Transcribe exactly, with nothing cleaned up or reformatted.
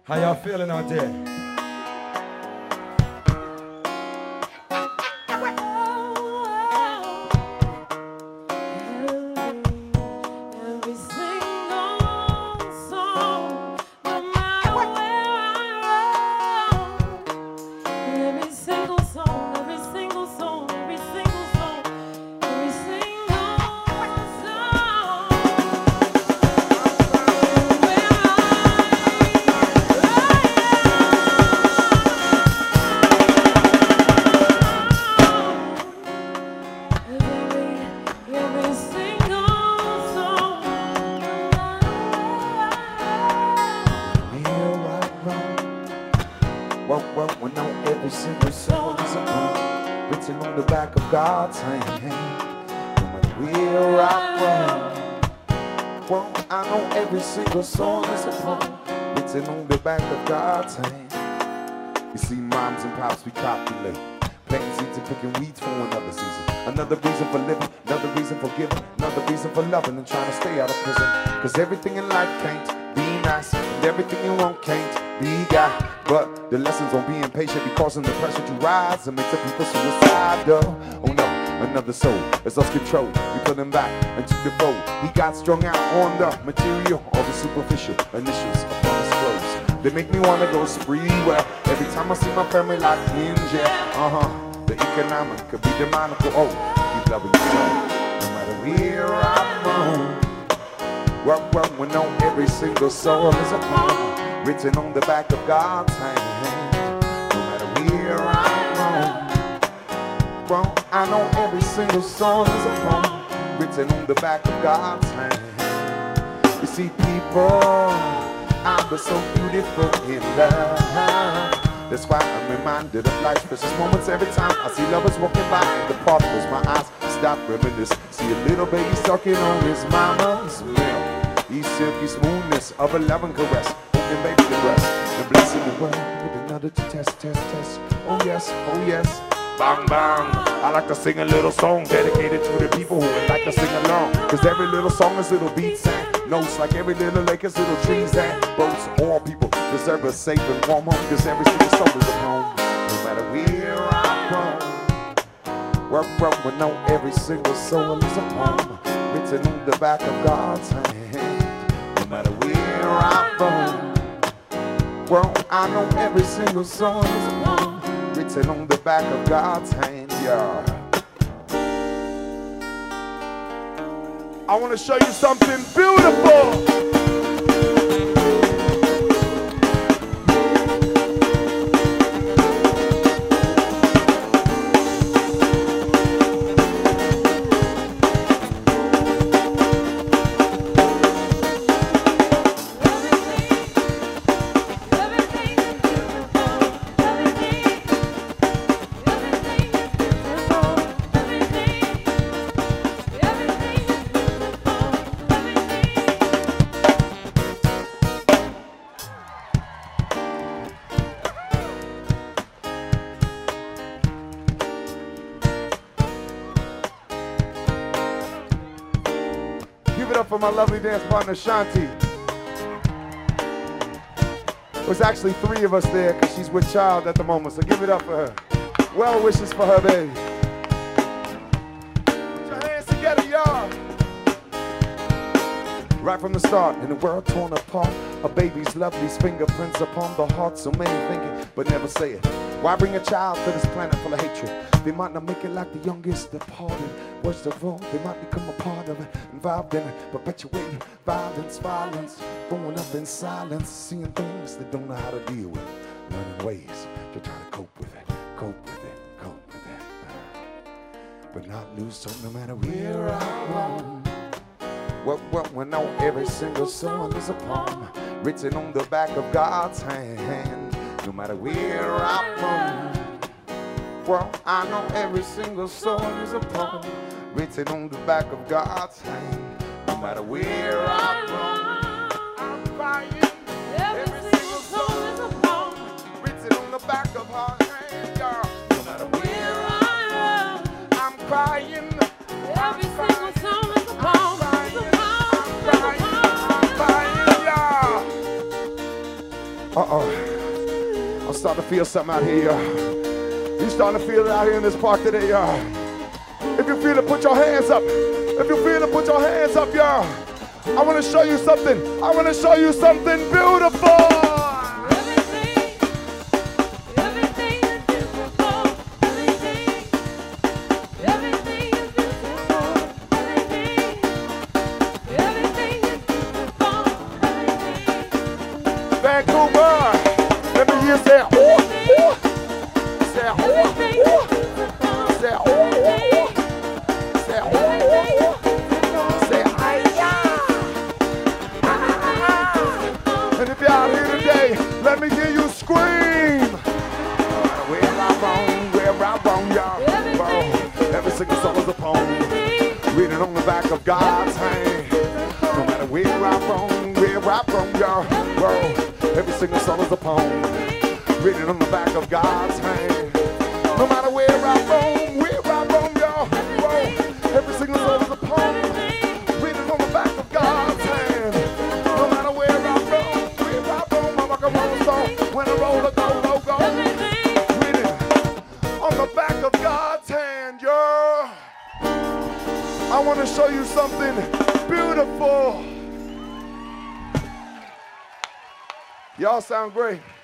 How y'all feeling out there? When on every single song is a poem written on the back of God's hand. No matter where I run, well, I know every single song is a poem written on the back of God's hand. You see, moms and pops, we copulate, planting seeds and picking weeds for another season. Another reason for living, another reason for giving, another reason for loving and trying to stay out of prison. Cause everything in life can't be nice, and everything you want can't be got. But the lessons on being patient be causing the pressure to rise and make some people suicidal. Oh no, another soul is lost control. We put him back into the fold. He got strung out on the material, all the superficial initials upon his clothes. They make me wanna go spree. Well, every time I see my family locked in jail, uh-huh, the economic could be demonical. Oh, keep loving you so, no matter where I'm on. Well, well, when on every single soul is a poem written on the back of God's hand. No matter where I'm on, well, I know every single song is a poem written on the back of God's hand. You see, people, I'm so beautiful in love. That's why I'm reminded of life's precious moments every time I see lovers walking by in the park. Close my eyes, stop, reminisce. See a little baby sucking on his mama's milk. He's silky smoothness of a loving caress. And baby the rest, and blessing the world with another to test, test, test. Oh yes, oh yes, bang, bang. I like to sing a little song dedicated to the people who would like to sing along. Cause every little song is little beats and notes, like every little lake is little trees and boats. All people deserve a safe and warm home, cause every single soul is a home. No matter where I'm from, well, well, we know every single soul is a poem written on the back of God's hand. No matter where I'm from, well, I know every single song is a poem written on the back of God's hand, yeah. I want to show you something beautiful. Give it up for my lovely dance partner, Shanti. There's actually three of us there because she's with child at the moment, so give it up for her. Well wishes for her baby. Put your hands together, y'all. Right from the start, in a world torn apart, a baby's lovely fingerprints upon the heart. So many thinking, but never say it. Why bring a child to this planet full of hatred? They might not make it like the youngest departed. Worst of all, they might become a part of it, involved in it, perpetuating violence, violence, growing up in silence, seeing things they don't know how to deal with, learning ways to try to cope with it, cope with it, cope with it, but not lose. So no matter where I roam, what, what, when on every single song is a poem written on the back of God's hand. No matter where I roam, well, I know every single song is a poem written on the back of God's hand. No matter where I roam, I'm crying. Every single song is a poem written on the back of her hand, girl. No matter where I roam, I'm crying. Every single song is a poem. I'm crying, I'm crying, I'm crying, yeah. Uh-oh. starting to feel something out here, y'all. You starting to feel it out here in this park today, y'all. If you feel it, put your hands up. If you feel it, put your hands up, y'all. I want to show you something. I want to show you something beautiful. Everything, everything is beautiful. Everything, everything is beautiful. Everything, everything is beautiful. Everything. Vancouver, let me hear you say, ooh, ooh. Say, ooh, ooh. Say, ooh, ooh. Say, ooh, ooh. Say, hi-ya. And if you're out here today, let me hear you scream. Where I roam, where I roam, y'all. Whoa. Every single song is a poem. Reading on the back of God's hand. No matter where I roam, where I roam, y'all. Whoa. Every single song is a poem. Reading on the back of God's hand. No matter where I roam, where I roam, y'all. Whoa. Every single song is a poem. Reading on the back of God's hand. No matter where I roam, where I roam, I'm like a rolling stone. When I roll, I go, go, go. Reading on the back of God's hand, y'all. I want to show you something beautiful. Y'all sound great.